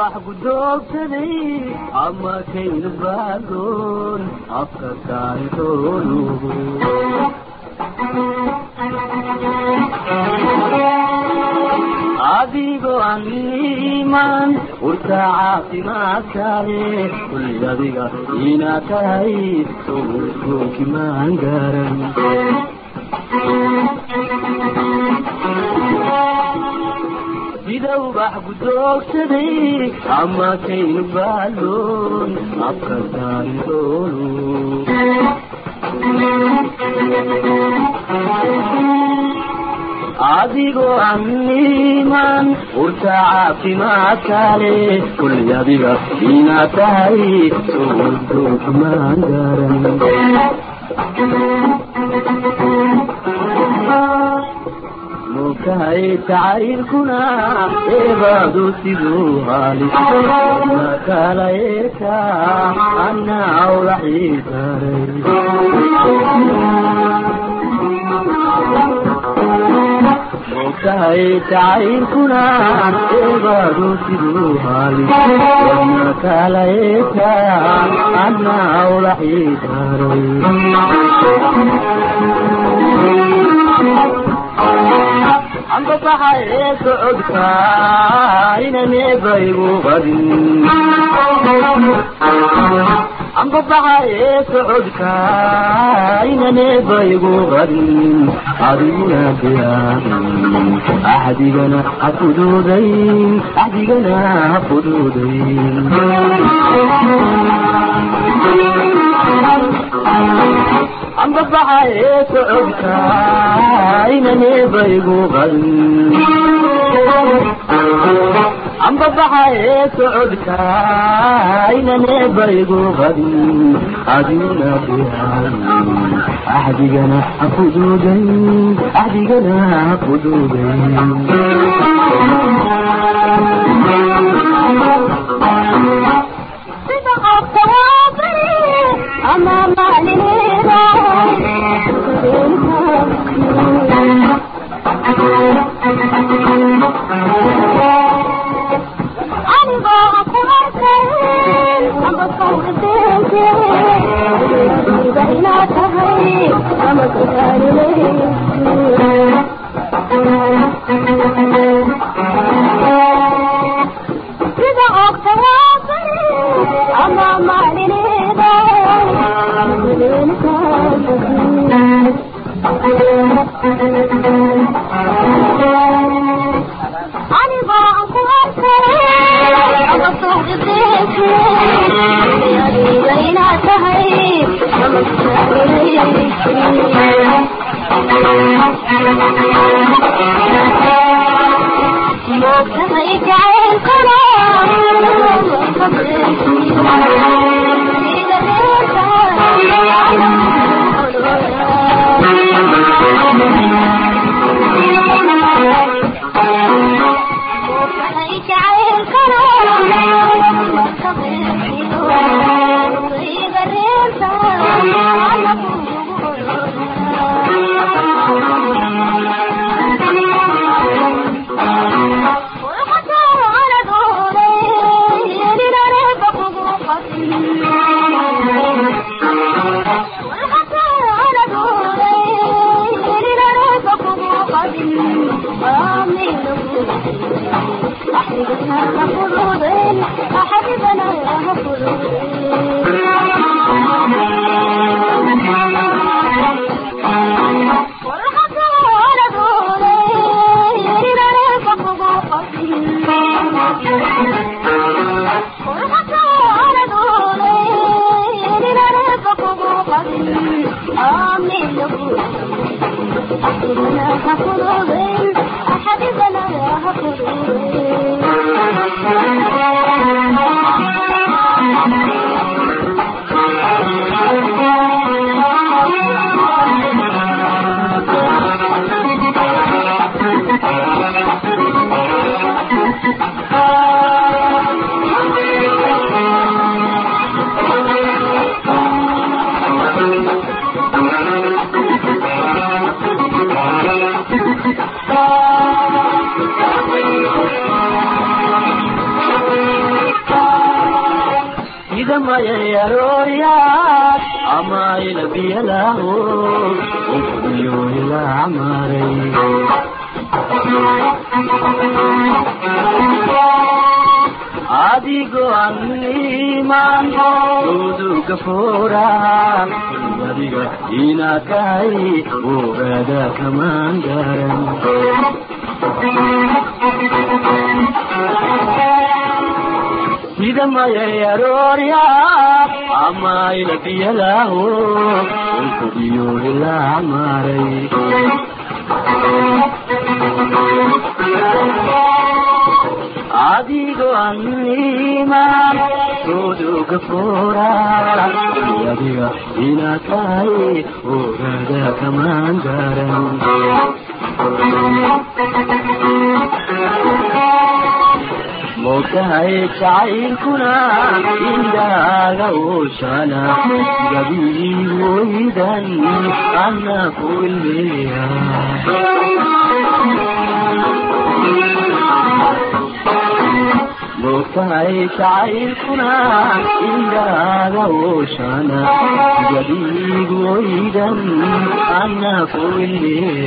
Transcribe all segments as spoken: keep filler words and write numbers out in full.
ubax guddoobsaday ama kayn baagoon afka kaaytoonu adigo aan iimaan urta caafimaad kale kulli adiga ina tahay sowrki maan garan sida ubax guddoogsaday ama kayn baagoon afka kaaytoonu adigo aan iimaan urta caafimaad kale kulli adiga ina tahay sowrki maan garan mokahay tacayrkuna eebaadu siduu haalis ma kala eerka anna awlaxiisaray mokahay tacayrkuna eebaadu siduu haalis ma kala eerka anna awlaxiisaray amba baxay socodka ina neebaygu qadin amba baxay socodka ina neebaygu qadin adiguna diyaaqin axdigana hafuduudayn axdigana hafuduudayn amba baxay socodka ina neebaygu qadin amba baxay socodka ina neebaygu qadin adiguna diyaaqin axdigana hafuduudayn axdigana hafuduudayn أما معلنينا أنا باقي أكل أما صوت بيتي بينا تهي أما تهي إذا أكتر أما معلنينا أنا باقي أكل أما صوت بيتي بينا تهي أما تهي موقفي جعل قرار إذا ما يرويا أما يلبي له ويقولوا إلى عمري adigo anniman udu gafura adiga ina kai ogada kamangaran ida maya yaroria ama ila biyalahu kudiyo ila amarai adigo anniman udu gafura adiga ina kai ogada kamangaran موتهاي تعيركنا إلا غوشنا قبيل ويدا عنا كل موتهاي تعيركنا إلا غوشنا قبيل ويدا عنا كل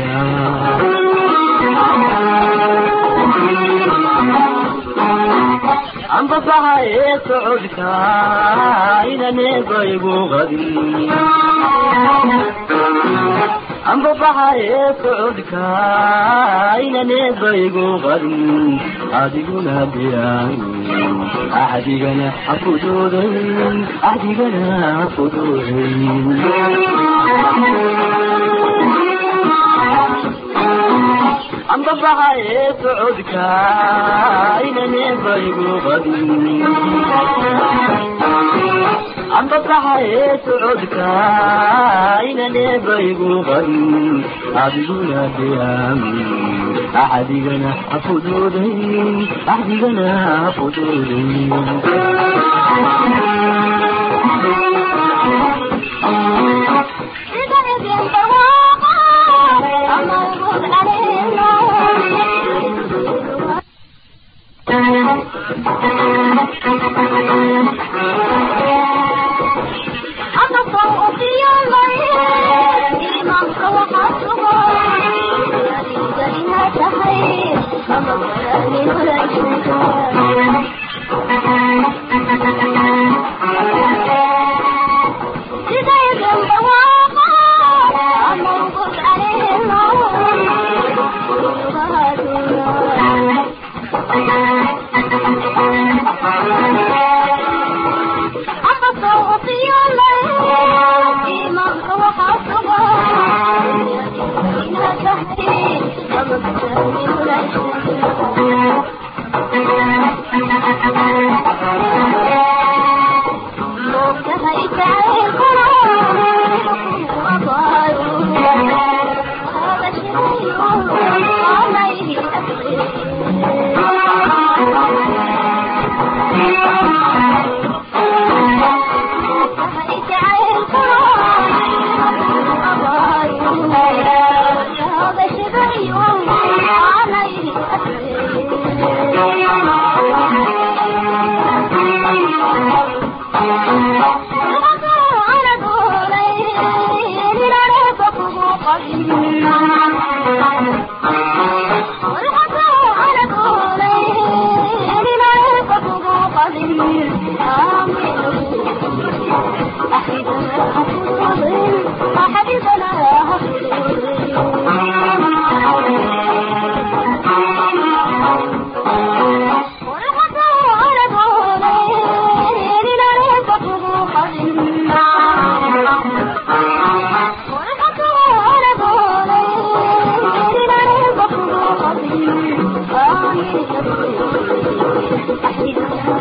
عم بصحى سعودك إلى نبيب غدي عم بصحى سعودك إلى نبيب غدي أحدقنا بيان أحدقنا حفظورين أحدقنا حفظورين عم بصحى سعودك إلى نبيب غدي عم بصحى سعودك إلى نبيب غدي أحدقنا بيان أحدقنا حفظورين أحدقنا حفظورين Thank you.